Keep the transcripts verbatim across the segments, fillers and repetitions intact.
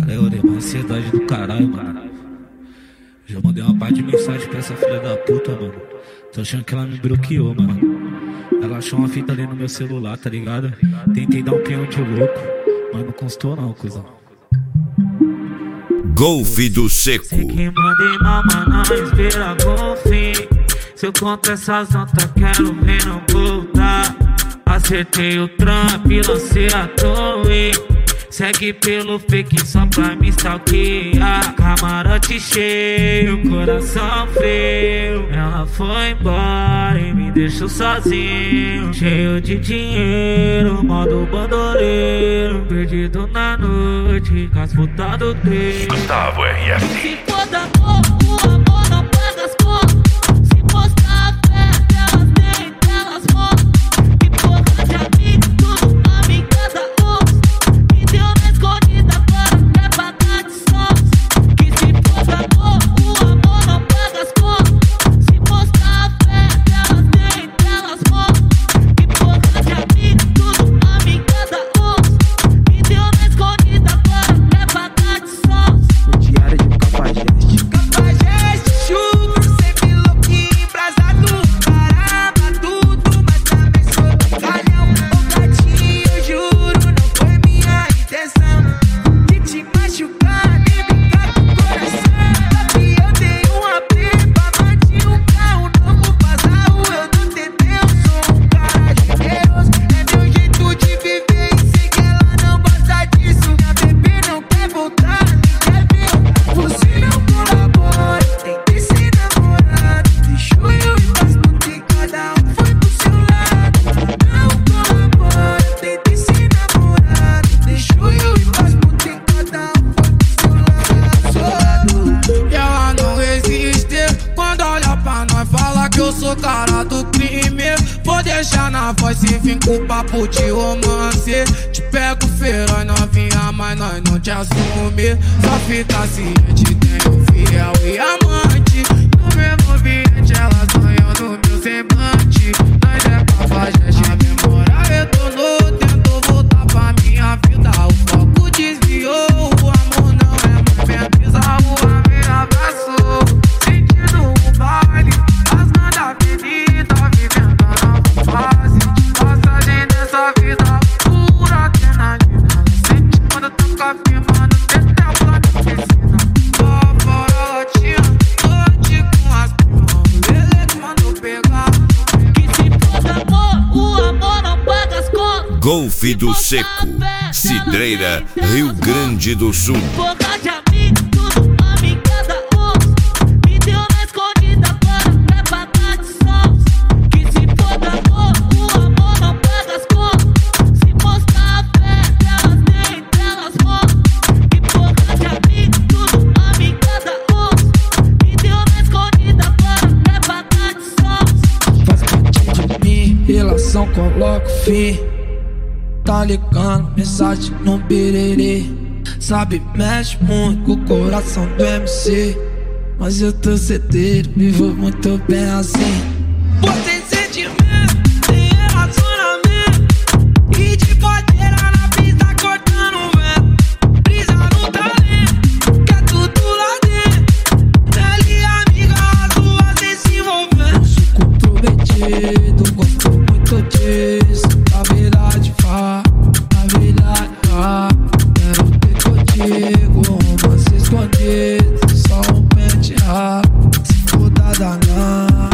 Falei, olha, uma ansiedade do caralho, mano. Já mandei uma parte de mensagem pra essa filha da puta, mano. Tô achando que ela me bloqueou, mano. Ela achou uma fita ali no meu celular, tá ligado? Tentei dar um peão de louco, mas não constou não, cuzão. Golfe do Seco. Sei que mandei mal, mas não espera golfe. Se eu conto essas notas, quero ver não voltar. Acertei o Trump, lancei a torre. Segue pelo fake só pra me stalkear. Camarote cheio, coração frio. Ela foi embora e me deixou sozinho. Cheio de dinheiro, modo bandoleiro. Perdido na noite, com as putas do trem. Gustavo R F. Se for da amor, o amor não paga as contas. Se mostrar a fé, elas nem, elas mostram. Que porra de amigo, tudo amiga da onça. Que deu na escolhida, agora é pra dar de sons. Que se for da amor, o amor não paga as contas. Se mostrar a fé, elas nem, elas mostram. Que porra de amigo, tudo amiga da onça. Que deu na escolhida, agora é pra dar de sons. Diário de Cafajeste. Cafajeste, chuva, sempre louquinho, embrasado. Caramba, tudo, mas também sou calhão. Ô gatinho, eu juro, não foi minha intenção de te machucar, nem brincar com o coração. E eu dei um apelo, amante, um carro novo, passar o eu não tentei. Eu sou um cara generoso, é meu jeito de viver. E sei que ela não gosta disso. Minha bebê não quer voltar, nem quer ver. Você não colabora, tem que ser namorado. Deixou eu e mais porque cada um foi pro seu lado. Não colabora, tem que ser namorado. Deixou eu e mais porque cada um foi pro seu lado. E ela não resiste quando olha pra nós, fala que eu sou cara do crime. Vou deixar na voz se vim com papo de romance. Te pego feroz novinha, mas nós não te assume. Só fica ciente, tenho fiel e amante. No mesmo ambiente elas sonham no meu semblante. Nós é Cafajeste, a memória retornou. Tentou voltar pra minha vida, o foco desviou. O amor não é mais minha brisa, o amor me abraçou. Sentindo um baile, rasgando a avenida, vivendo a nova fase. Passagem dessa vida pura, adrenalina. Sente quando toca firmando, dentro é o plano de piscina. Só fora latina, noite com as primas. Ele que mandou pegar. Que se for da amor, o amor não paga as contas. Golfe do Seco. Cidreira, Rio Grande do Sul. Porra de amigo, tudo amiga da onça. Me deu na escolhida, agora é pra dar de sons. Que se for da amor, o amor não paga as contas. Se mostrar a fé, elas nem, elas mostram. Que porra de amigo, tudo amiga da onça. Me deu na escolhida, agora é pra dar de sons. Faz parte de mim, relação coloca o fim. Tá ligando, mensagem no biriri. Sabe, mexe muito com o coração do M C. Mas eu tô certeiro, vivo muito bem assim. Você sentimento, tem relacionamento. E de bodeira na pista cortando o vento. Brisa no talento, quer tudo lá dentro. Ele amiga, as duas sem se envolver. Eu sou comprometido, gosto muito disso. A verdade fala, a verdade fala. Quero ter contigo, romance escondido. Só um penteado, se for dada não.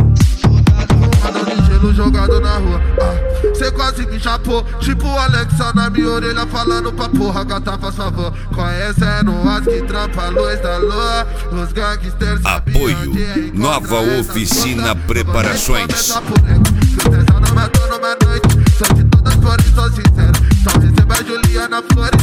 Nada de gelo jogado na rua, ah. Cê quase me chapou, tipo o Alexa na minha orelha falando pra porra, gata faz favor. Conhecendo as que trampa a luz da lua. Os gangsters Apoio, Nova Oficina Preparações. Só de todas flores, sou sincero. Só receba a Juliana Flores.